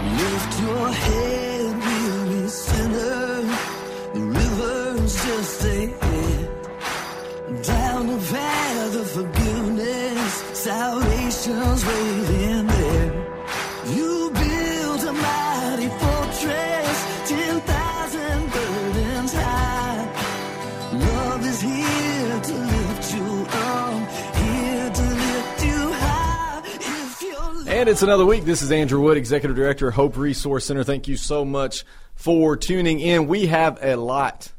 Lift your head, weary sinner. The river's just ahead. Down the path of forgiveness, salvation's waiting there. You build a mighty fortress, 10,000 burdens high. Love is here to lift you up, here to lift you high. If you're And it's another week. This is Andrew Wood, Executive Director of Hope Resource Center. Thank you so much for tuning in. We have a lot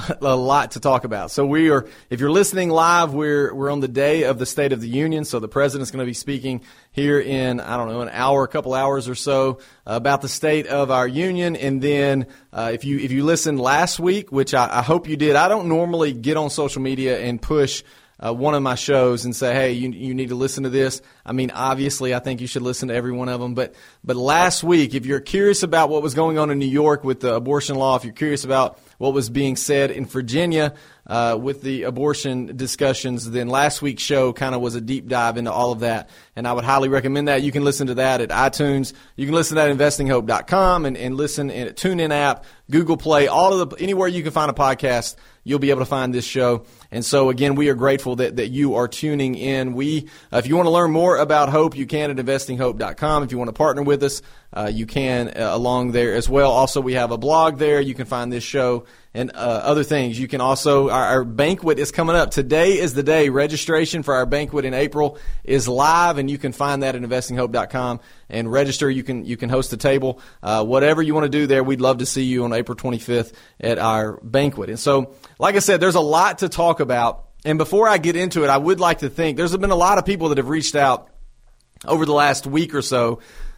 to talk about. So if you're listening live, we're on the day of the State of the Union. So the president's going to be speaking here in, an hour, a couple hours or so about the state of our union. And then if you listened last week, which I hope you did, I don't normally get on social media and push one of my shows and say, hey, you need to listen to this. I mean, obviously, I think you should listen to every one of them. But last week, if you're curious about what was going on in New York with the abortion law, if you're curious about what was being said in Virginia with the abortion discussions, then last week's show kind of was a deep dive into all of that. And I would highly recommend that. You can listen to that at iTunes. You can listen to that at investinghope.com and listen at TuneIn app, Google Play, anywhere you can find a podcast, you'll be able to find this show. And so, again, we are grateful that you are tuning in. If you want to learn more about Hope, you can at investinghope.com. If you want to partner with us, you can along there as well. Also, we have a blog there. You can find this show and other things. You can also, our banquet is coming up. Today is the day. Registration for our banquet in April is live, and you can find that at investinghope.com and register. You can host a table. Whatever you want to do there, we'd love to see you on April 25th at our banquet. And so, like I said, there's a lot to talk about. And before I get into it, I would like to think there's been a lot of people that have reached out over the last week or so,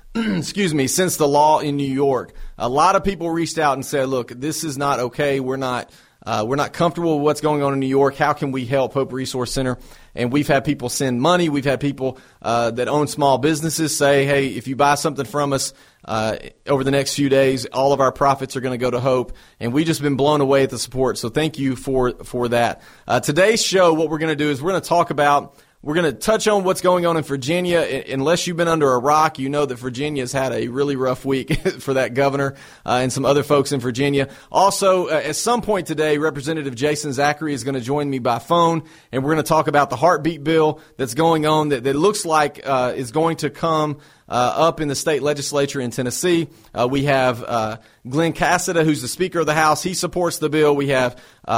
since the law in New York. A lot of people reached out and said, look, this is not okay. We're not comfortable with what's going on in New York. How can we help Hope Resource Center? And we've had people send money. We've had people that own small businesses say, hey, if you buy something from us over the next few days, all of our profits are going to go to Hope. And we've just been blown away at the support. So thank you for that. Today's show, what we're going to do is we're going to touch on what's going on in Virginia. Unless you've been under a rock, you know that Virginia's had a really rough week for that governor and some other folks in Virginia. Also, at some point today, Representative Jason Zachary is going to join me by phone, and we're going to talk about the heartbeat bill that's going on that looks like is going to come up in the state legislature in Tennessee. We have Glenn Cassida, who's the Speaker of the House. He supports the bill. We have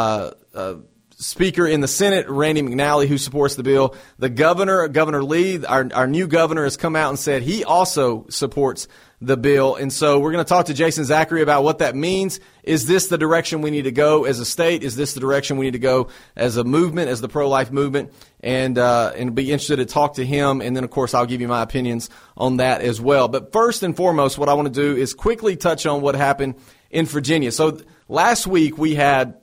Speaker in the Senate, Randy McNally, who supports the bill. The Governor Lee, our new governor, has come out and said he also supports the bill. And so we're going to talk to Jason Zachary about what that means. Is this the direction we need to go as a state? Is this the direction we need to go as a movement, as the pro-life movement? And be interested to talk to him. And then, of course, I'll give you my opinions on that as well. But first and foremost, what I want to do is quickly touch on what happened in Virginia. So last week we had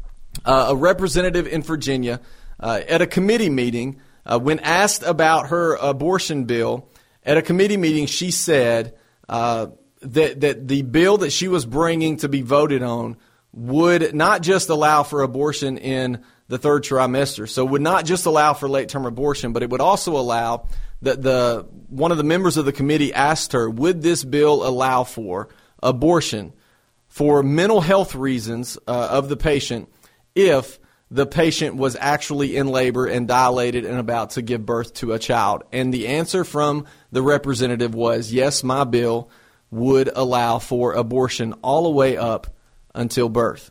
a representative in Virginia at a committee meeting, when asked about her abortion bill, at a committee meeting, she said that the bill that she was bringing to be voted on would not just allow for abortion in the third trimester, so would not just allow for late-term abortion, but it would also allow that one of the members of the committee asked her, would this bill allow for abortion for mental health reasons of the patient if the patient was actually in labor and dilated and about to give birth to a child? And the answer from the representative was, yes, my bill would allow for abortion all the way up until birth.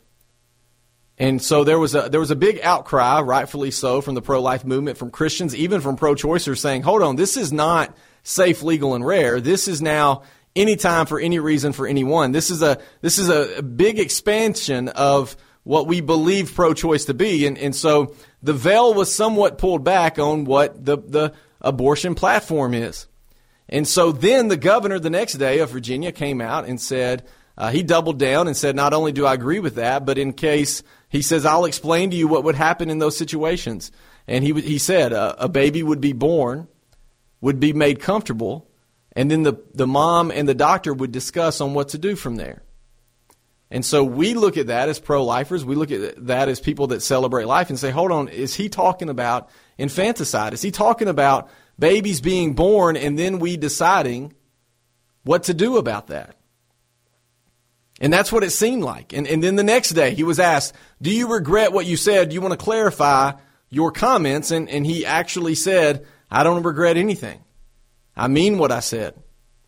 And so there was a big outcry, rightfully so, from the pro-life movement, from Christians, even from pro-choicers, saying, hold on, this is not safe, legal, and rare. This is now anytime for any reason for anyone. This is a big expansion of what we believe pro-choice to be. And so the veil was somewhat pulled back on what the abortion platform is. And so then the governor the next day of Virginia came out and said, he doubled down and said, not only do I agree with that, but in case, he says, I'll explain to you what would happen in those situations. And he said a baby would be born, would be made comfortable, and then the mom and the doctor would discuss on what to do from there. And so we look at that as pro-lifers. We look at that as people that celebrate life and say, hold on, is he talking about infanticide? Is he talking about babies being born and then we deciding what to do about that. And that's what it seemed like. And then the next day he was asked, do you regret what you said? Do you want to clarify your comments? And he actually said, I don't regret anything. I mean what I said.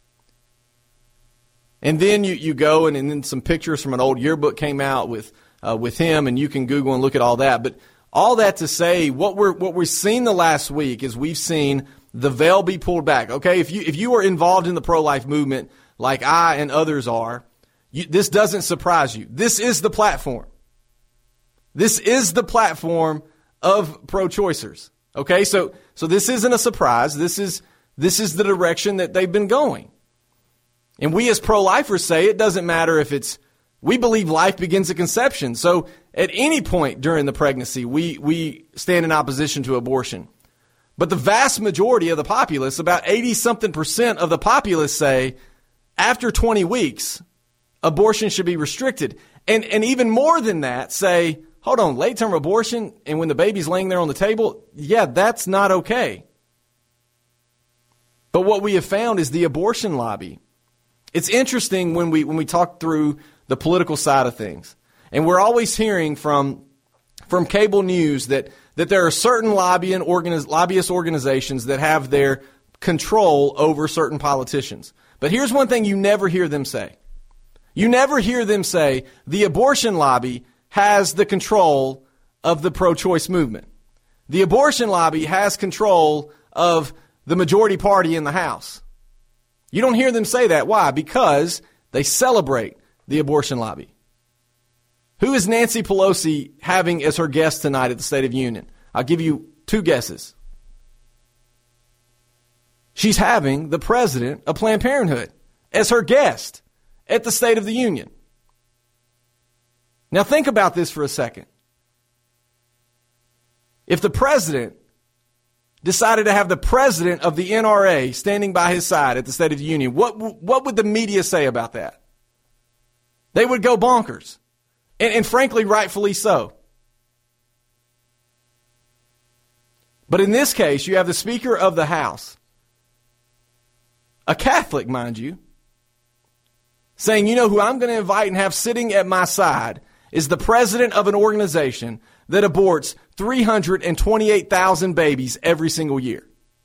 And then you go and then some pictures from an old yearbook came out with him, and you can Google and look at all that. But all that to say, what we've seen the last week is we've seen the veil be pulled back. Okay, if you are involved in the pro-life movement like I and others are, this doesn't surprise you. This is the platform. This is the platform of pro-choicers. Okay, so this isn't a surprise. This is the direction that they've been going. And we as pro-lifers say it doesn't matter if we believe life begins at conception. So at any point during the pregnancy, we stand in opposition to abortion. But the vast majority of the populace, about 80-something% of the populace say after 20 weeks, abortion should be restricted. And even more than that say, hold on, late-term abortion and when the baby's laying there on the table, yeah, that's not okay. But what we have found is the abortion lobby. It's interesting when we talk through the political side of things. And we're always hearing from cable news that there are certain lobbyist organizations that have their control over certain politicians. But here's one thing you never hear them say. You never hear them say the abortion lobby has the control of the pro-choice movement. The abortion lobby has control of the majority party in the House. You don't hear them say that. Why? Because they celebrate the abortion lobby. Who is Nancy Pelosi having as her guest tonight at the State of the Union? I'll give you two guesses. She's having the president of Planned Parenthood as her guest at the State of the Union. Now think about this for a second. If the president decided to have the president of the NRA standing by his side at the State of the Union, what would the media say about that? They would go bonkers. And frankly, rightfully so. But in this case, you have the Speaker of the House, a Catholic, mind you, saying, you know who I'm going to invite and have sitting at my side is the president of an organization that aborts 328,000 babies every single year.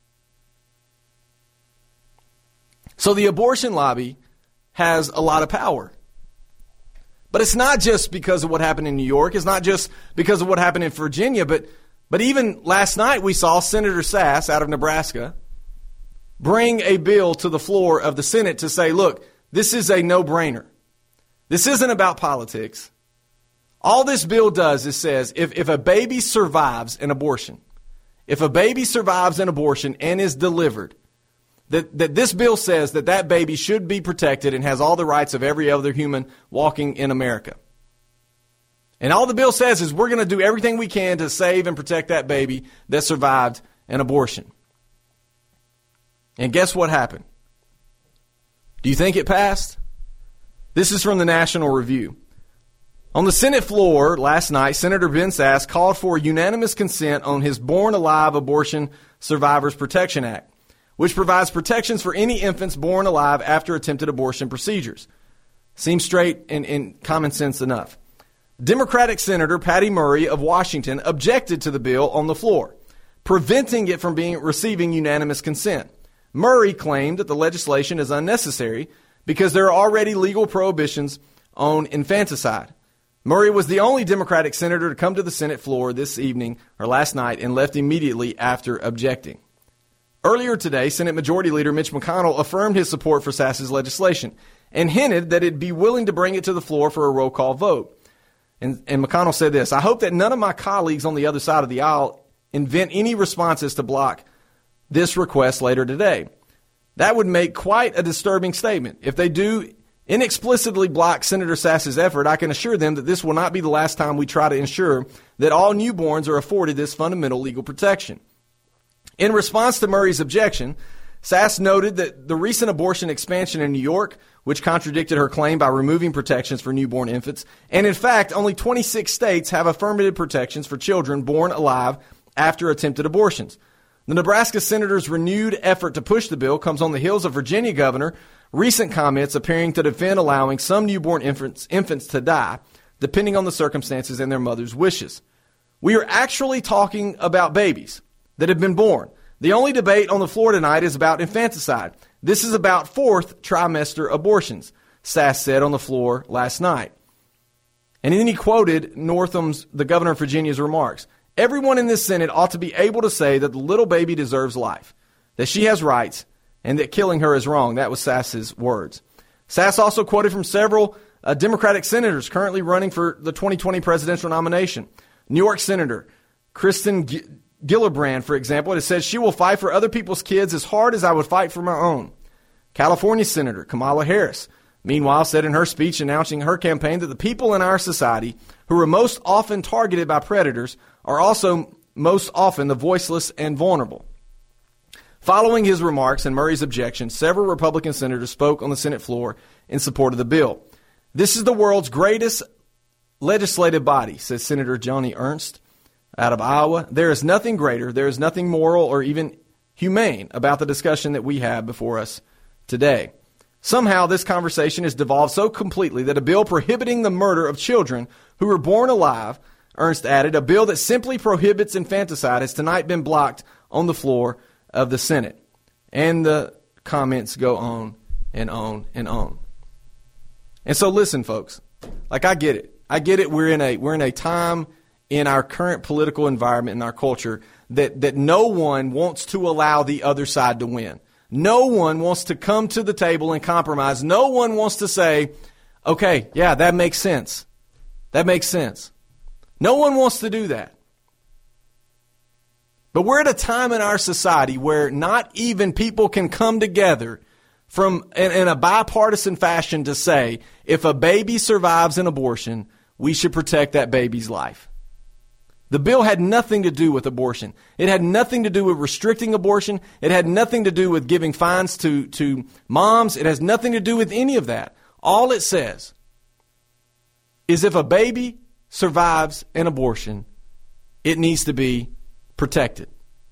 So the abortion lobby has a lot of power. But it's not just because of what happened in New York. It's not just because of what happened in Virginia. But even last night we saw Senator Sass out of Nebraska bring a bill to the floor of the Senate to say, look, this is a no-brainer. This isn't about politics. All this bill does is says if a baby survives an abortion, if a baby survives an abortion and is delivered, that this bill says that baby should be protected and has all the rights of every other human walking in America. And all the bill says is we're going to do everything we can to save and protect that baby that survived an abortion. And guess what happened? Do you think it passed? This is from the National Review. On the Senate floor last night, Senator Ben Sasse called for unanimous consent on his Born Alive Abortion Survivors Protection Act, which provides protections for any infants born alive after attempted abortion procedures. Seems straight and common sense enough. Democratic Senator Patty Murray of Washington objected to the bill on the floor, preventing it from receiving unanimous consent. Murray claimed that the legislation is unnecessary because there are already legal prohibitions on infanticide. Murray was the only Democratic senator to come to the Senate floor this evening or last night and left immediately after objecting. Earlier today, Senate Majority Leader Mitch McConnell affirmed his support for Sasse's legislation and hinted that it'd be willing to bring it to the floor for a roll call vote. And McConnell said this, I hope that none of my colleagues on the other side of the aisle invent any responses to block this request later today. That would make quite a disturbing statement. If they do inexplicitly block Senator Sasse's effort, I can assure them that this will not be the last time we try to ensure that all newborns are afforded this fundamental legal protection. In response to Murray's objection, Sasse noted that the recent abortion expansion in New York, which contradicted her claim by removing protections for newborn infants, and in fact, only 26 states have affirmative protections for children born alive after attempted abortions. The Nebraska senator's renewed effort to push the bill comes on the heels of Virginia Governor recent comments appearing to defend allowing some newborn infants to die, depending on the circumstances and their mother's wishes. We are actually talking about babies that have been born. The only debate on the floor tonight is about infanticide. This is about fourth trimester abortions, Sasse said on the floor last night. And then he quoted Northam's, the governor of Virginia's, remarks. Everyone in this Senate ought to be able to say that the little baby deserves life, that she has rights, and that killing her is wrong. That was Sasse's words. Sasse also quoted from several Democratic senators currently running for the 2020 presidential nomination. New York Senator Kristen Gillibrand, for example, has said she will fight for other people's kids as hard as I would fight for my own. California Senator Kamala Harris, meanwhile, said in her speech announcing her campaign that the people in our society who are most often targeted by predators are also most often the voiceless and vulnerable. Following his remarks and Murray's objection, several Republican senators spoke on the Senate floor in support of the bill. This is the world's greatest legislative body, says Senator Joni Ernst out of Iowa. There is nothing greater, there is nothing moral or even humane about the discussion that we have before us today. Somehow this conversation has devolved so completely that a bill prohibiting the murder of children who were born alive, Ernst added, a bill that simply prohibits infanticide has tonight been blocked on the floor of the Senate. And the comments go on and on and on. And so listen, folks, like I get it. I get it. We're in a time in our current political environment, in our culture, that no one wants to allow the other side to win. No one wants to come to the table and compromise. No one wants to say, okay, yeah, that makes sense. That makes sense. No one wants to do that. But we're at a time in our society where not even people can come together in a bipartisan fashion to say, if a baby survives an abortion, we should protect that baby's life. The bill had nothing to do with abortion. It had nothing to do with restricting abortion. It had nothing to do with giving fines to moms. It has nothing to do with any of that. All it says is if a baby survives an abortion, it needs to be protected.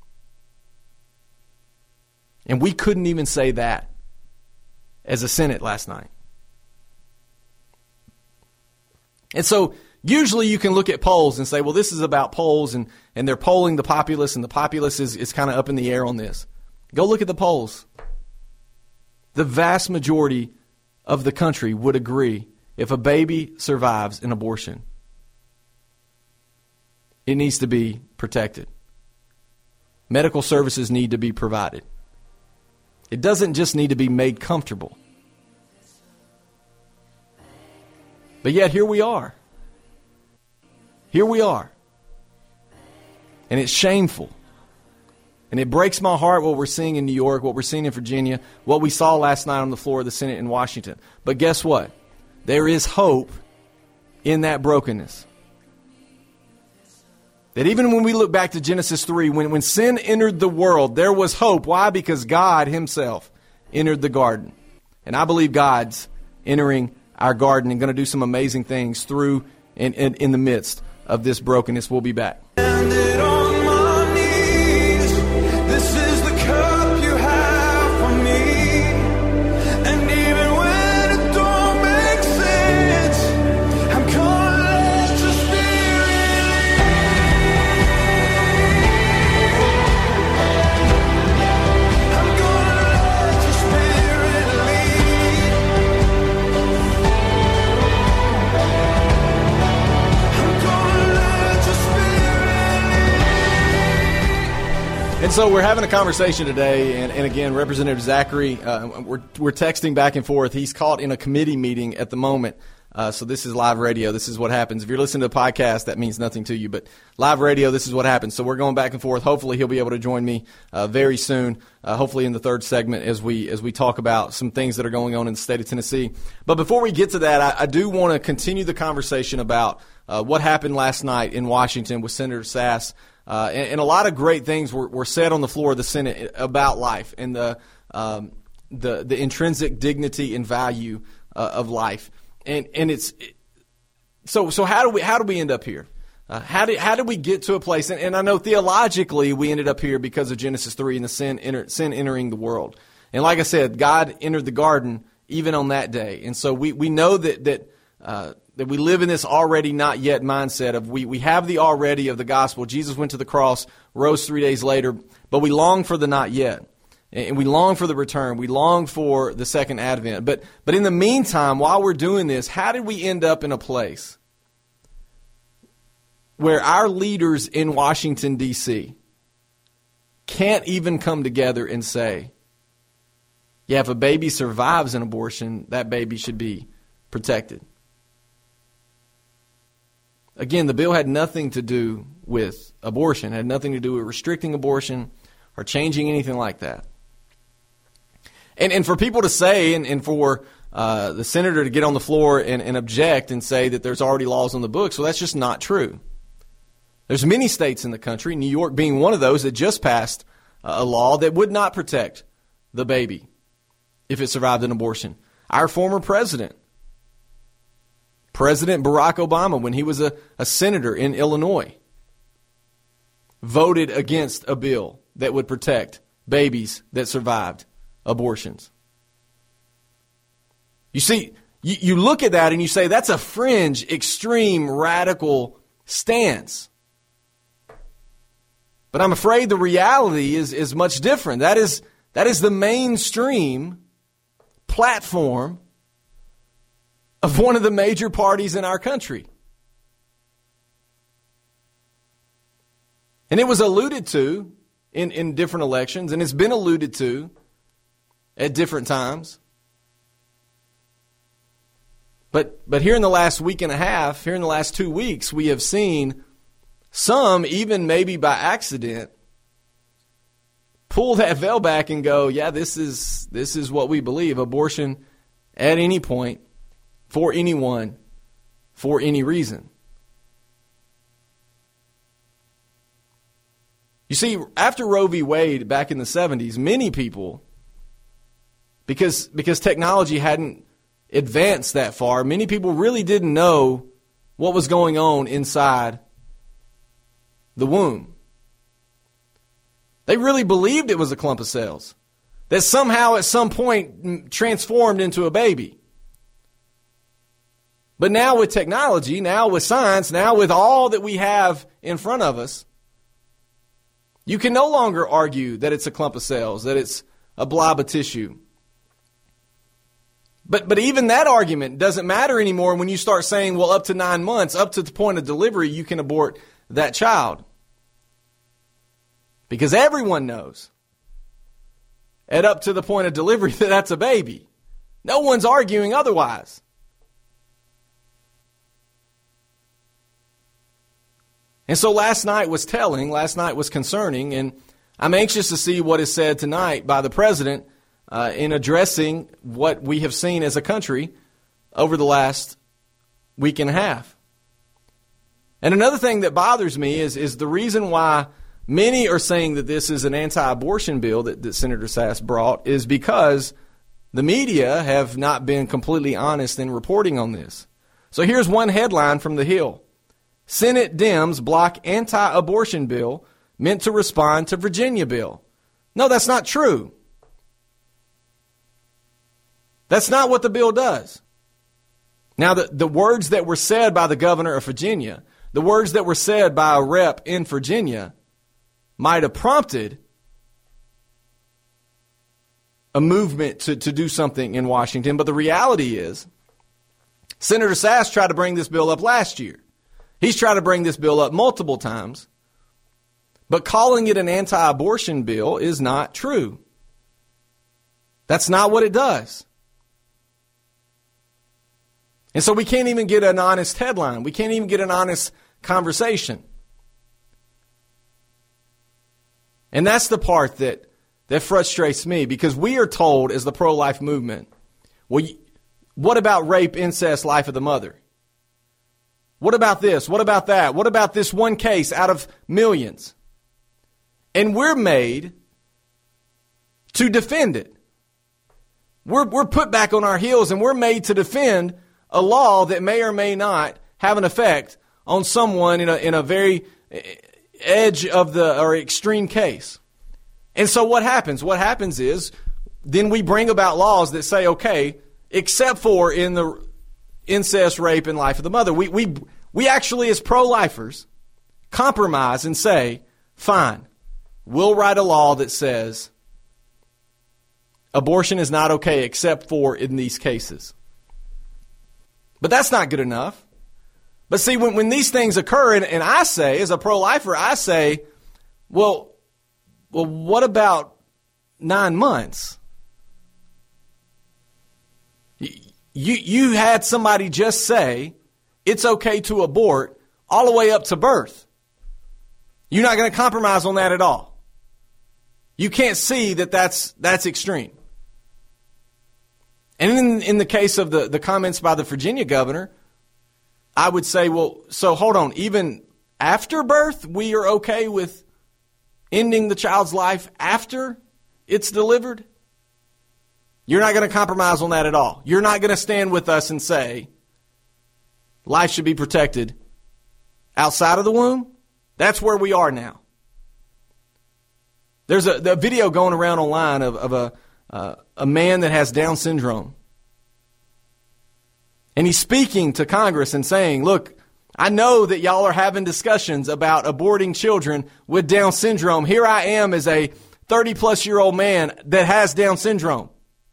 And we couldn't even say that as a Senate last night. And so usually you can look at polls and say, well, this is about polls, and they're polling the populace, and the populace is kind of up in the air on this. Go look at the polls. The vast majority of the country would agree if a baby survives an abortion, it needs to be protected. Medical services need to be provided. It doesn't just need to be made comfortable. But yet here we are. Here we are. And it's shameful. And it breaks my heart what we're seeing in New York, what we're seeing in Virginia, what we saw last night on the floor of the Senate in Washington. But guess what? There is hope in that brokenness. That even when we look back to Genesis 3, when sin entered the world, there was hope. Why? Because God himself entered the garden. And I believe God's entering our garden and going to do some amazing things through and in the midst of this brokenness. We'll be back. And so we're having a conversation today, and again, Representative Zachary, we're texting back and forth. He's caught in a committee meeting at the moment, so this is live radio. This is what happens. If you're listening to the podcast, that means nothing to you, but live radio, this is what happens. So we're going back and forth. Hopefully he'll be able to join me very soon, hopefully in the third segment as we talk about some things that are going on in the state of Tennessee. But before we get to that, I do want to continue the conversation about what happened last night in Washington with Senator Sasse. And a lot of great things were said on the floor of the Senate about life and the intrinsic dignity and value of life. And it's so how do we end up here? How did we get to a place? And I know theologically we ended up here because of Genesis 3 and the sin entering the world. And like I said, God entered the garden even on that day. And so we know that we live in this already not yet mindset of we have the already of the gospel. Jesus went to the cross, rose 3 days later, but we long for the not yet. And we long for the return. We long for the second advent. But in the meantime, while we're doing this, how did we end up in a place where our leaders in Washington, D.C. can't even come together and say, yeah, if a baby survives an abortion, that baby should be protected? Again, the bill had nothing to do with abortion, had nothing to do with restricting abortion or changing anything like that. And for people to say, and for the senator to get on the floor and object and say that there's already laws on the books, well, that's just not true. There's many states in the country, New York being one of those, that just passed a law that would not protect the baby if it survived an abortion. Our former President Barack Obama, when he was a senator in Illinois, voted against a bill that would protect babies that survived abortions. You see, you look at that and you say, that's a fringe, extreme, radical stance. But I'm afraid the reality is much different. That is the mainstream platform of one of the major parties in our country. And it was alluded to in different elections, and it's been alluded to at different times. But here in the last week and a half, here in the last 2 weeks, we have seen some, even maybe by accident, pull that veil back and go, yeah, this is what we believe. Abortion at any point, for anyone, for any reason. You see, after Roe v. Wade back in the 70s, many people, because technology hadn't advanced that far, many people really didn't know what was going on inside the womb. They really believed it was a clump of cells that somehow at some point transformed into a baby. But now with technology, now with science, now with all that we have in front of us, you can no longer argue that it's a clump of cells, that it's a blob of tissue. But even that argument doesn't matter anymore when you start saying, well, up to 9 months, up to the point of delivery, you can abort that child. Because everyone knows at up to the point of delivery that that's a baby. No one's arguing otherwise. And so last night was telling, last night was concerning, and I'm anxious to see what is said tonight by the president in addressing what we have seen as a country over the last week and a half. And another thing that bothers me is the reason why many are saying that this is an anti-abortion bill that Senator Sass brought is because the media have not been completely honest in reporting on this. So here's one headline from The Hill. Senate Dems block anti-abortion bill meant to respond to Virginia bill. No, that's not true. That's not what the bill does. Now, the words that were said by the governor of Virginia, the words that were said by a rep in Virginia might have prompted a movement to do something in Washington. But the reality is, Senator Sass tried to bring this bill up last year. He's tried to bring this bill up multiple times. But calling it an anti-abortion bill is not true. That's not what it does. And so we can't even get an honest headline. We can't even get an honest conversation. And that's the part that frustrates me, because we are told as the pro-life movement, well, what about rape, incest, life of the mother? What about this? What about that? What about this one case out of millions? And we're made to defend it. We're put back on our heels and we're made to defend a law that may or may not have an effect on someone in a very edge of the or extreme case. And so what happens? What happens is then we bring about laws that say, okay, except for in the incest, rape, and life of the mother. We actually, as pro-lifers, compromise and say, fine, we'll write a law that says abortion is not okay except for in these cases. But that's not good enough. But see, when these things occur, and I say, as a pro-lifer, I say, well, what about 9 months? You had somebody just say it's okay to abort all the way up to birth. You're not going to compromise on that at all. You can't see that that's extreme. And in the case of the comments by the Virginia governor, I would say, well, so hold on. Even after birth, we are okay with ending the child's life after it's delivered? You're not going to compromise on that at all. You're not going to stand with us and say life should be protected outside of the womb? That's where we are now. There's a video going around online of a man that has Down syndrome. And he's speaking to Congress and saying, look, I know that y'all are having discussions about aborting children with Down syndrome. Here I am as a 30-plus-year-old man that has Down syndrome.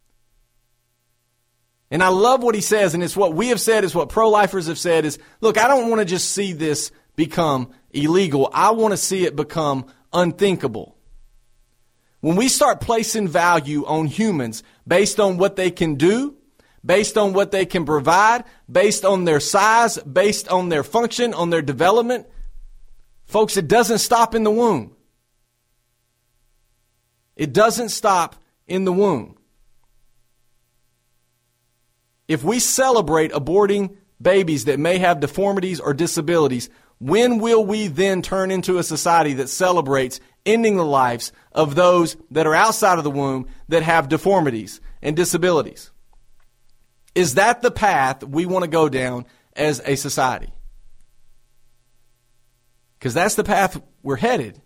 And I love what he says, and it's what we have said, is what pro-lifers have said, is, look, I don't want to just see this become illegal. I want to see it become unthinkable. When we start placing value on humans based on what they can do, based on what they can provide, based on their size, based on their function, on their development, folks, it doesn't stop in the womb. It doesn't stop in the womb. If we celebrate aborting babies that may have deformities or disabilities, when will we then turn into a society that celebrates ending the lives of those that are outside of the womb that have deformities and disabilities? Is that the path we want to go down as a society? Because that's the path we're headed.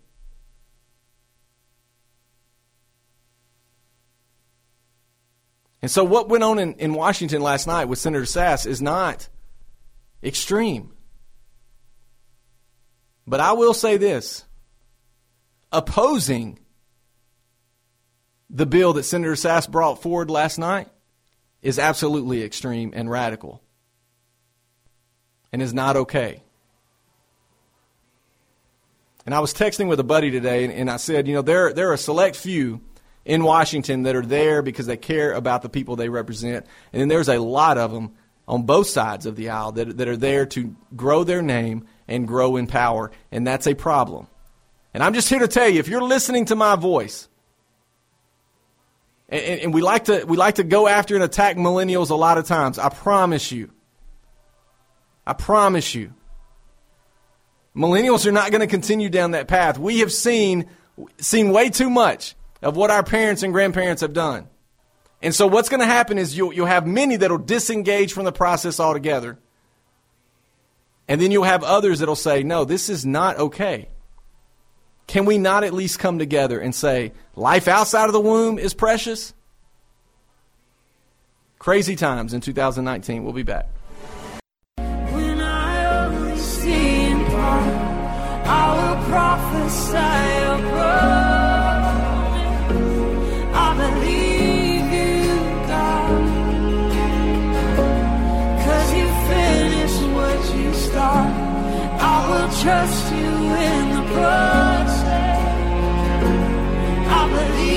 And so what went on in Washington last night with Senator Sasse is not extreme. But I will say this. Opposing the bill that Senator Sasse brought forward last night is absolutely extreme and radical and is not okay. And I was texting with a buddy today, and I said, there are a select few in Washington that are there because they care about the people they represent. And then there's a lot of them on both sides of the aisle that are there to grow their name and grow in power. And that's a problem. And I'm just here to tell you, if you're listening to my voice, and we like to go after and attack millennials a lot of times, I promise you, millennials are not going to continue down that path. We have seen way too much of what our parents and grandparents have done. And so what's going to happen is you'll have many that will disengage from the process altogether. And then you'll have others that will say, no, this is not okay. Can we not at least come together and say, life outside of the womb is precious? Crazy times in 2019. We'll be back. When I only see in part, I will prophesy above. I believe you, God, 'cause you finished what you start. I will trust you in the process. I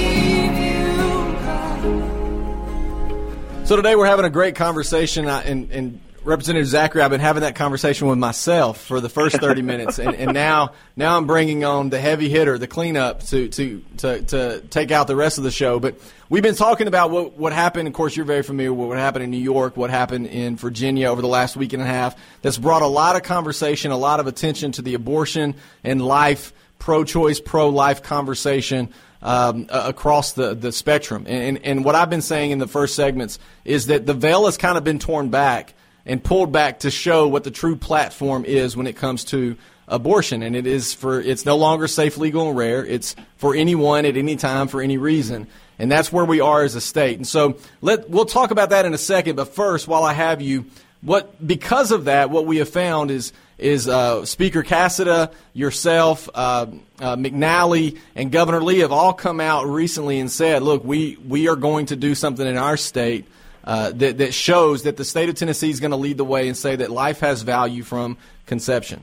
believe you, God. So today we're having a great conversation, and Representative Zachary, I've been having that conversation with myself for the first 30 minutes, and now I'm bringing on the heavy hitter, the cleanup, to take out the rest of the show. But we've been talking about what happened. Of course, you're very familiar with what happened in New York, what happened in Virginia over the last week and a half. That's brought a lot of conversation, a lot of attention to the abortion and life, pro-choice, pro-life conversation across the spectrum. And what I've been saying in the first segments is that the veil has kind of been torn back and pulled back to show what the true platform is when it comes to abortion. And it's no longer safe, legal, and rare. It's for anyone at any time for any reason. And that's where we are as a state. And so we'll talk about that in a second. But first, while I have you, because of that, what we have found is Speaker Cassada, yourself, McNally, and Governor Lee have all come out recently and said, look, we are going to do something in our state that shows that the state of Tennessee is going to lead the way and say that life has value from conception.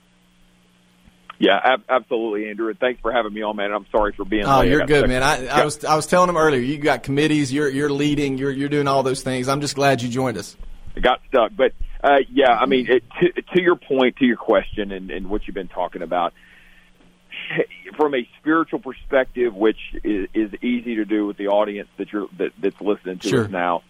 Yeah, absolutely, Andrew. And thanks for having me on, man. I'm sorry for being late. Oh, you're good, man. I was telling him earlier, you got committees, you're leading, you're doing all those things. I'm just glad you joined us. I got stuck, but yeah, I mean, to your point, to your question, and what you've been talking about, from a spiritual perspective, which is easy to do with the audience that's listening to us now,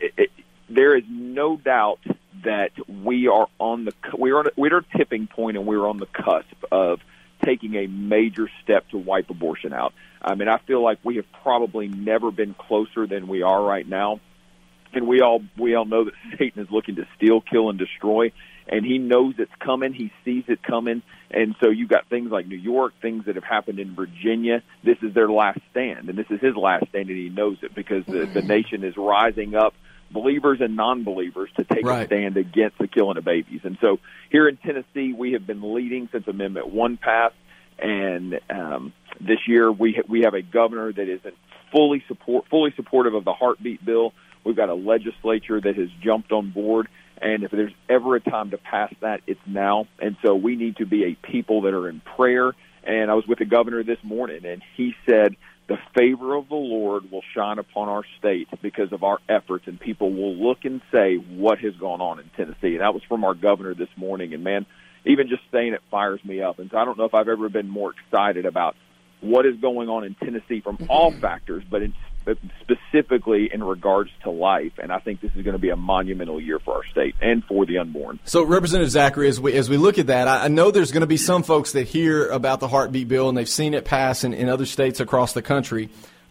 there is no doubt that we are we're at a tipping point, and we're on the cusp of taking a major step to wipe abortion out. I mean, I feel like we have probably never been closer than we are right now. And we all know that Satan is looking to steal, kill, and destroy, and he knows it's coming. He sees it coming, and so you've got things like New York, things that have happened in Virginia. This is their last stand, and this is his last stand, and he knows it because the nation is rising up, believers and non-believers, to take a stand against the killing of babies. And so here in Tennessee, we have been leading since Amendment 1 passed, and this year we have a governor that is fully supportive of the heartbeat bill. We've got a legislature that has jumped on board, and if there's ever a time to pass that, it's now. And so we need to be a people that are in prayer. And I was with the governor this morning, and he said the favor of the Lord will shine upon our state because of our efforts, and people will look and say what has gone on in Tennessee. And that was from our governor this morning. And, man, even just saying it fires me up. And so I don't know if I've ever been more excited about what is going on in Tennessee from all factors, but specifically in regards to life. And I think this is going to be a monumental year for our state and for the unborn. So, Representative Zachary, as we look at that, I know there's going to be some folks that hear about the heartbeat bill and they've seen it pass in other states across the country,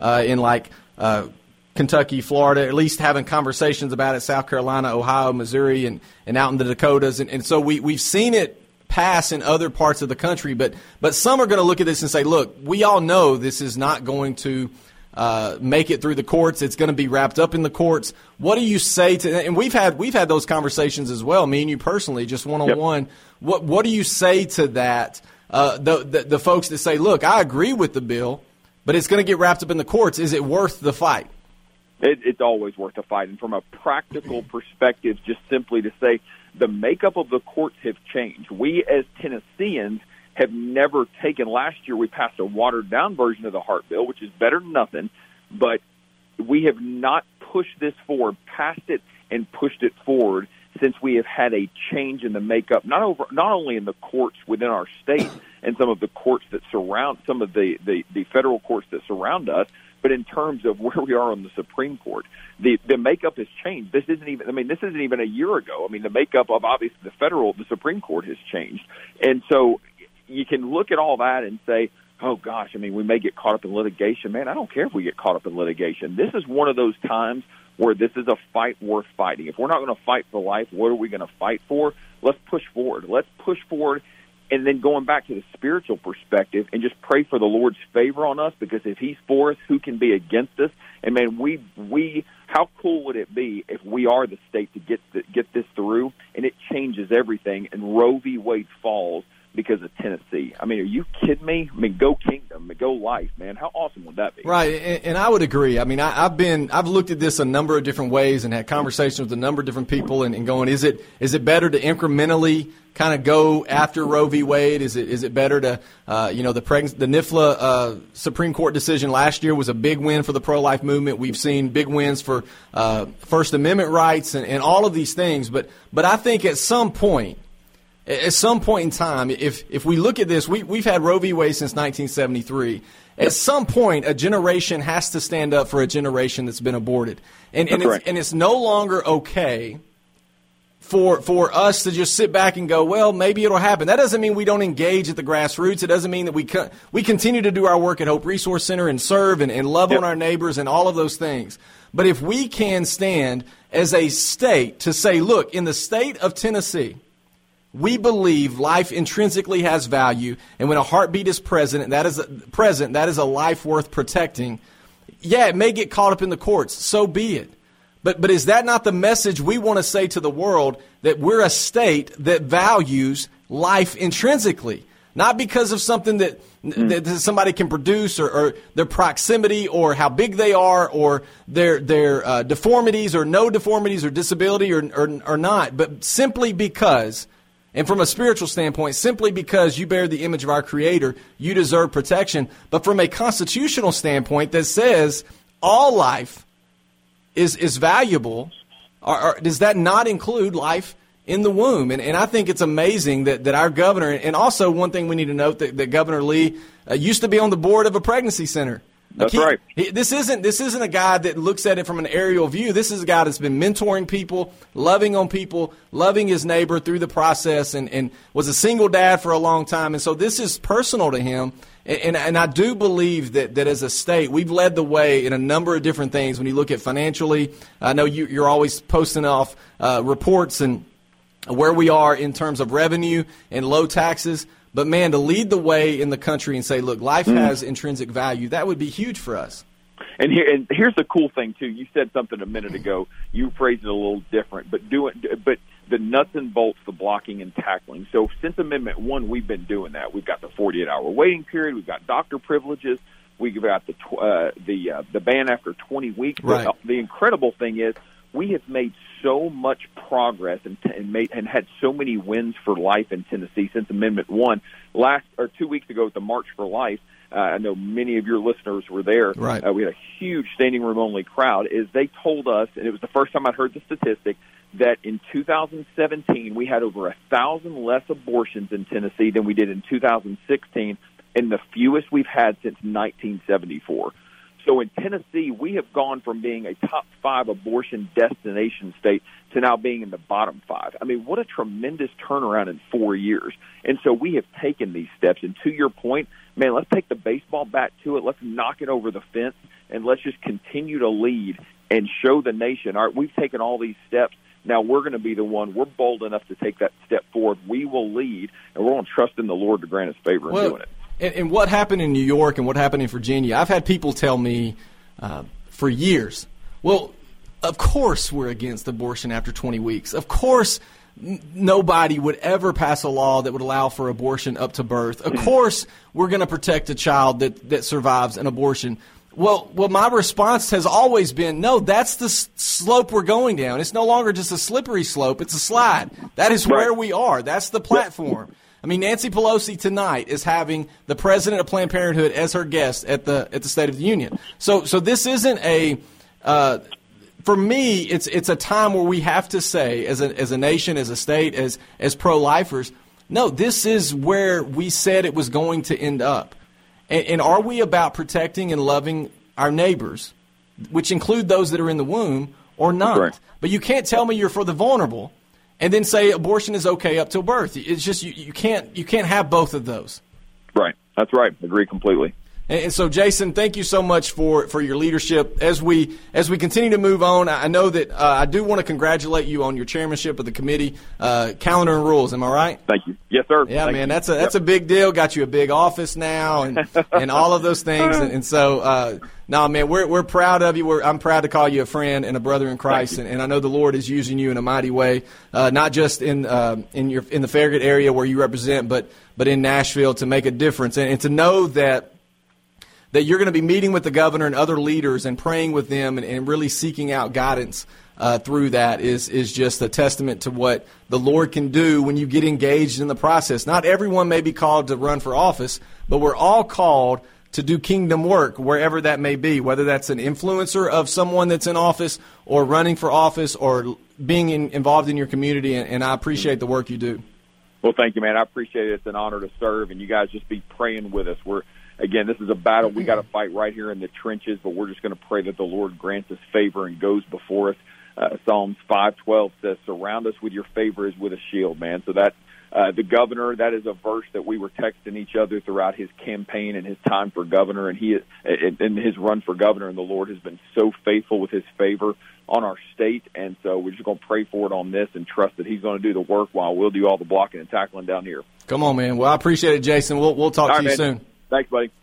in Kentucky, Florida, at least having conversations about it, South Carolina, Ohio, Missouri, and out in the Dakotas. And so we've seen it pass in other parts of the country, but some are going to look at this and say, look, we all know this is not going to make it through the courts. It's going to be wrapped up in the courts. What do you say to that? And we've had those conversations as well, me and you personally, just one-on-one. Yep. What do you say to that? The folks that say, look, I agree with the bill, but it's going to get wrapped up in the courts. Is it worth the fight? It's always worth the fight. And from a practical perspective, just simply to say the makeup of the courts have changed. We as Tennesseans have never taken. Last year we passed a watered-down version of the Heart Bill, which is better than nothing, but we have not pushed this forward, passed it, and pushed it forward since we have had a change in the makeup, not only in the courts within our state and some of the courts that surround, some of the federal courts that surround us, but in terms of where we are on the Supreme Court. The makeup has changed. This isn't even a year ago. I mean, the makeup of obviously the Supreme Court has changed. And so you can look at all that and say, oh, gosh, I mean, we may get caught up in litigation. Man, I don't care if we get caught up in litigation. This is one of those times where this is a fight worth fighting. If we're not going to fight for life, what are we going to fight for? Let's push forward. Let's push forward. And then going back to the spiritual perspective and just pray for the Lord's favor on us, because if he's for us, who can be against us? And, man, we how cool would it be if we are the state to get this through, and it changes everything, and Roe v. Wade falls because of Tennessee. I mean, are you kidding me? I mean, go kingdom, go life, man. How awesome would that be? Right, and I would agree. I mean, I've looked at this a number of different ways and had conversations with a number of different people and going, is it better to incrementally kind of go after Roe v. Wade? Is it better to, the NIFLA Supreme Court decision last year was a big win for the pro-life movement. We've seen big wins for First Amendment rights and all of these things. But I think at some point in time, if we look at this, we've had Roe v. Wade since 1973. At some point, a generation has to stand up for a generation that's been aborted. And it's no longer okay for us to just sit back and go, well, maybe it'll happen. That doesn't mean we don't engage at the grassroots. It doesn't mean that we continue to do our work at Hope Resource Center and serve and love on our neighbors and all of those things. But if we can stand as a state to say, look, in the state of Tennessee, we believe life intrinsically has value, and when a heartbeat is present, that is a life worth protecting. Yeah, it may get caught up in the courts. So be it. But is that not the message we want to say to the world, that we're a state that values life intrinsically? Not because of something that somebody can produce, or their proximity, or how big they are, or their deformities or no deformities or disability or not, but simply because, and from a spiritual standpoint, simply because you bear the image of our Creator, you deserve protection. But from a constitutional standpoint that says all life is valuable, or does that not include life in the womb? And I think it's amazing that our governor, and also one thing we need to note, that Governor Lee used to be on the board of a pregnancy center. That's right. This isn't a guy that looks at it from an aerial view. This is a guy that's been mentoring people, loving on people, loving his neighbor through the process, and was a single dad for a long time. And so this is personal to him. And I do believe that as a state, we've led the way in a number of different things. When you look at financially, I know you're always posting off reports and where we are in terms of revenue and low taxes. But, man, to lead the way in the country and say, look, life has intrinsic value, that would be huge for us. And here's the cool thing, too. You said something a minute ago. You phrased it a little different, but the nuts and bolts, the blocking and tackling. So since Amendment 1, we've been doing that. We've got the 48-hour waiting period. We've got doctor privileges. We've got the ban after 20 weeks. Right. The incredible thing is we have made so much progress and had so many wins for life in Tennessee since Amendment 1. 2 weeks ago at the March for Life, I know many of your listeners were there. Right. We had a huge standing room only crowd. Is they told us, and it was the first time I'd heard the statistic, that in 2017 we had over 1,000 less abortions in Tennessee than we did in 2016, and the fewest we've had since 1974. So in Tennessee, we have gone from being a top 5 abortion destination state to now being in the bottom 5. I mean, what a tremendous turnaround in 4 years. And so we have taken these steps. And to your point, man, let's take the baseball bat to it. Let's knock it over the fence, and let's just continue to lead and show the nation, all right, we've taken all these steps. Now we're going to be the one. We're bold enough to take that step forward. We will lead, and we're going to trust in the Lord to grant us favor in doing it. And what happened in New York and what happened in Virginia, I've had people tell me for years, well, of course we're against abortion after 20 weeks. Of course nobody would ever pass a law that would allow for abortion up to birth. Of course we're going to protect a child that survives an abortion. Well, my response has always been, no, that's the slope we're going down. It's no longer just a slippery slope. It's a slide. That is where we are. That's the platform. I mean, Nancy Pelosi tonight is having the president of Planned Parenthood as her guest at the State of the Union. So this isn't for me, it's a time where we have to say, as a nation, as a state, as pro-lifers, no, this is where we said it was going to end up. And are we about protecting and loving our neighbors, which include those that are in the womb, or not? Right. But you can't tell me you're for the vulnerable and then say abortion is okay up till birth. It's just you can't have both of those. Right. That's right. Agree completely. And so, Jason, thank you so much for your leadership. As we continue to move on, I know that I do want to congratulate you on your chairmanship of the committee, Calendar and Rules. Am I right? Thank you. Yes, sir. Yeah, man, that's a big deal. Got you a big office now, and all of those things. And so, no, man, we're proud of you. I'm proud to call you a friend and a brother in Christ. And I know the Lord is using you in a mighty way, not just in the Farragut area where you represent, but in Nashville to make a difference and to know that you're going to be meeting with the governor and other leaders and praying with them and really seeking out guidance through that is just a testament to what the Lord can do when you get engaged in the process. Not everyone may be called to run for office, but we're all called to do kingdom work wherever that may be, whether that's an influencer of someone that's in office or running for office or being involved in your community, and I appreciate the work you do. Well, thank you, man. I appreciate it. It's an honor to serve, and you guys just be praying with us. Again, this is a battle we got to fight right here in the trenches, but we're just going to pray that the Lord grants us favor and goes before us. Psalms 5:12 says, "Surround us with your favor as with a shield," man. So that the governor, that is a verse that we were texting each other throughout his campaign and his time for governor, and in his run for governor. And the Lord has been so faithful with his favor on our state, and so we're just going to pray for it on this and trust that he's going to do the work while we'll do all the blocking and tackling down here. Come on, man. Well, I appreciate it, Jason. We'll talk to you soon. Thanks, buddy. See you.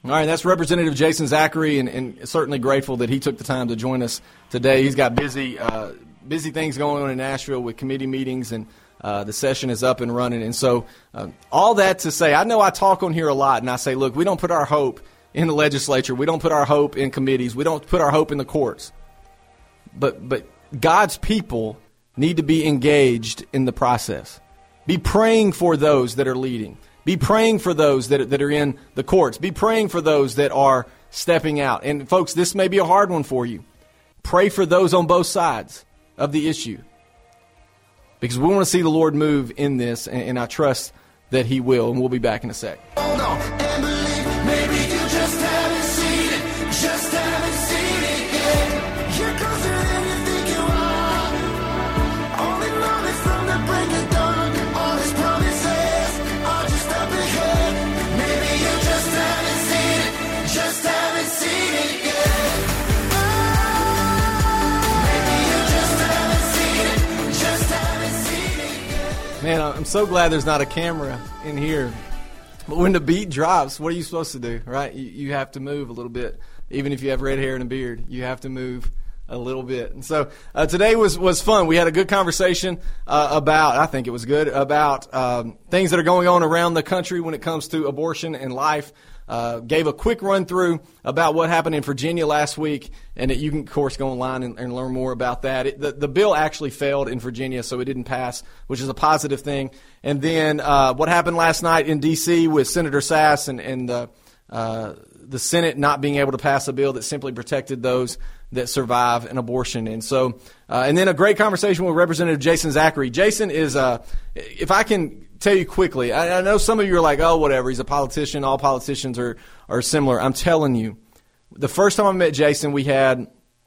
All right, that's Representative Jason Zachary, and certainly grateful that he took the time to join us today. He's got busy things going on in Nashville with committee meetings, and the session is up and running. And so all that to say, I know I talk on here a lot, and I say, look, we don't put our hope in the legislature. We don't put our hope in committees. We don't put our hope in the courts. But God's people need to be engaged in the process. Be praying for those that are leading. Be praying for those that are in the courts. Be praying for those that are stepping out. And folks, this may be a hard one for you. Pray for those on both sides of the issue, because we want to see the Lord move in this, and I trust that He will. And we'll be back in a sec. Hold on and believe, maybe you just haven't seen it, just haven't seen it yet. You're closer than you think you are. Only knowledge from the break of dawn. All His promises are just up ahead. Maybe you just haven't seen it, just haven't seen it yet. Maybe you just haven't seen it, just haven't seen it yet. Man, I'm so glad there's not a camera in here. But when the beat drops, what are you supposed to do, right? You have to move a little bit. Even if you have red hair and a beard, you have to move a little bit. And so today was fun. We had a good conversation about, I think it was good, about things that are going on around the country when it comes to abortion and life. Gave a quick run through about what happened in Virginia last week, and you can, of course, go online and learn more about that. The bill actually failed in Virginia, so it didn't pass, which is a positive thing. And then what happened last night in D.C. with Senator Sass and the Senate not being able to pass a bill that simply protected those that survive an abortion. And so, and then a great conversation with Representative Jason Zachary. Jason is, if I can tell you quickly, I know some of you are like, oh, whatever, he's a politician. All politicians are similar. I'm telling you, the first time I met Jason, we had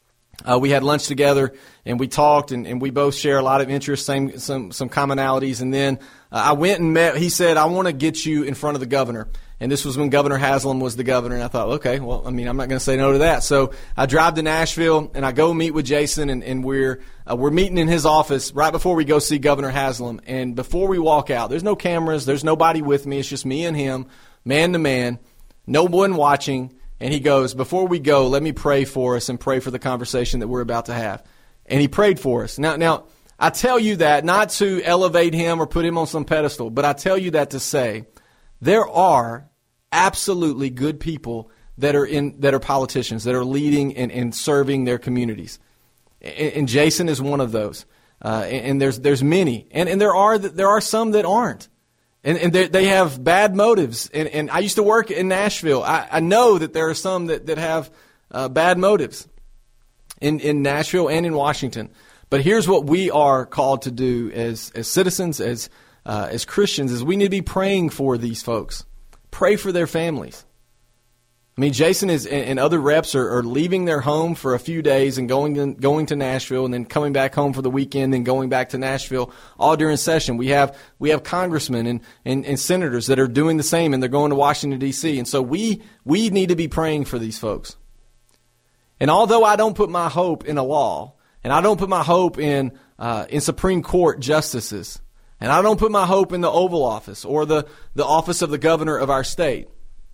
lunch together, and we talked, and we both share a lot of interests, some commonalities. And then I went and met. He said, I want to get you in front of the governor. And this was when Governor Haslam was the governor. And I thought, okay, well, I mean, I'm not going to say no to that. So I drive to Nashville, and I go meet with Jason, and we're meeting in his office right before we go see Governor Haslam. And before we walk out, there's no cameras, there's nobody with me. It's just me and him, man to man, no one watching. And he goes, before we go, let me pray for us and pray for the conversation that we're about to have. And he prayed for us. Now, I tell you that not to elevate him or put him on some pedestal, but I tell you that to say there are absolutely good people that are politicians, that are leading and serving their communities. And Jason is one of those. And there's many. And there are some that aren't. And they have bad motives. And I used to work in Nashville. I know that there are some that have bad motives in Nashville and in Washington. But here's what we are called to do as citizens, as Christians, is we need to be praying for these folks. Pray for their families. I mean, Jason and other reps are leaving their home for a few days and going to Nashville, and then coming back home for the weekend and going back to Nashville all during session. We have congressmen and senators that are doing the same, and they're going to Washington, D.C. And so we need to be praying for these folks. And although I don't put my hope in a law, and I don't put my hope in Supreme Court justices, and I don't put my hope in the Oval Office or the office of the governor of our state,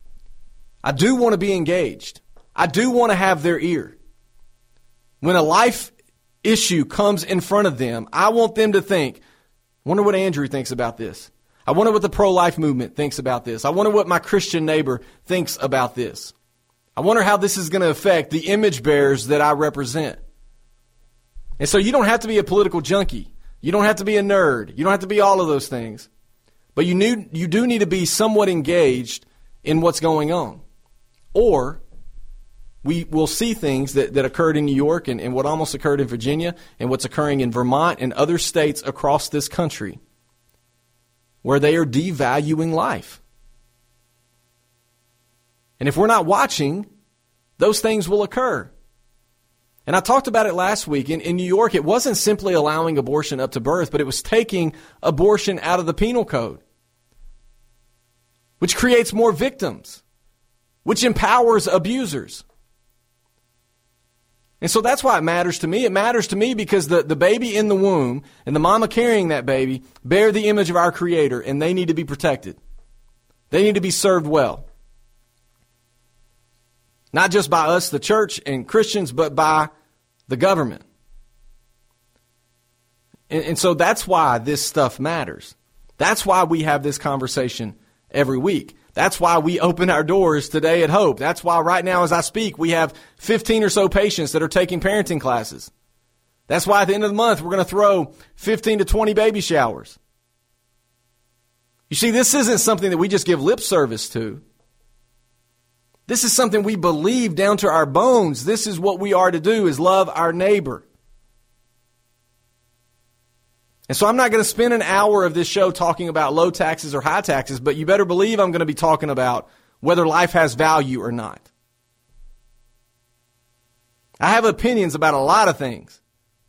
I do want to be engaged. I do want to have their ear. When a life issue comes in front of them, I want them to think, I wonder what Andrew thinks about this. I wonder what the pro-life movement thinks about this. I wonder what my Christian neighbor thinks about this. I wonder how this is going to affect the image bearers that I represent. And so you don't have to be a political junkie. You don't have to be a nerd. You don't have to be all of those things. But you do need to be somewhat engaged in what's going on. Or we will see things that occurred in New York and what almost occurred in Virginia and what's occurring in Vermont and other states across this country where they are devaluing life. And if we're not watching, those things will occur. And I talked about it last week. In New York, it wasn't simply allowing abortion up to birth, but it was taking abortion out of the penal code, which creates more victims, which empowers abusers. And so that's why it matters to me. It matters to me because the baby in the womb and the mama carrying that baby bear the image of our Creator, and they need to be protected. They need to be served well. Not just by us, the church and Christians, but by the government. And so that's why this stuff matters. That's why we have this conversation every week. That's why we open our doors today at Hope. That's why right now as I speak, we have 15 or so patients that are taking parenting classes. That's why at the end of the month, we're going to throw 15 to 20 baby showers. You see, this isn't something that we just give lip service to. This is something we believe down to our bones. This is what we are to do, is love our neighbor. And so I'm not going to spend an hour of this show talking about low taxes or high taxes, but you better believe I'm going to be talking about whether life has value or not. I have opinions about a lot of things.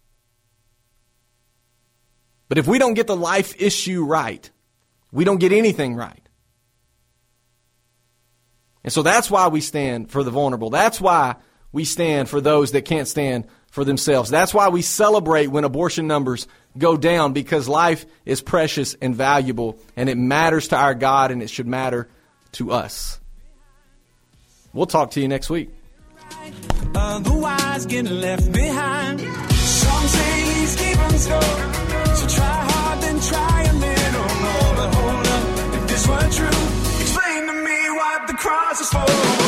But if we don't get the life issue right, we don't get anything right. And so that's why we stand for the vulnerable. That's why we stand for those that can't stand for themselves. That's why we celebrate when abortion numbers go down, because life is precious and valuable, and it matters to our God, and it should matter to us. We'll talk to you next week. Otherwise getting left behind. Some say he's keeping score. So try hard, then try a little more. But hold up, if this were true, explain to me what the cross is for.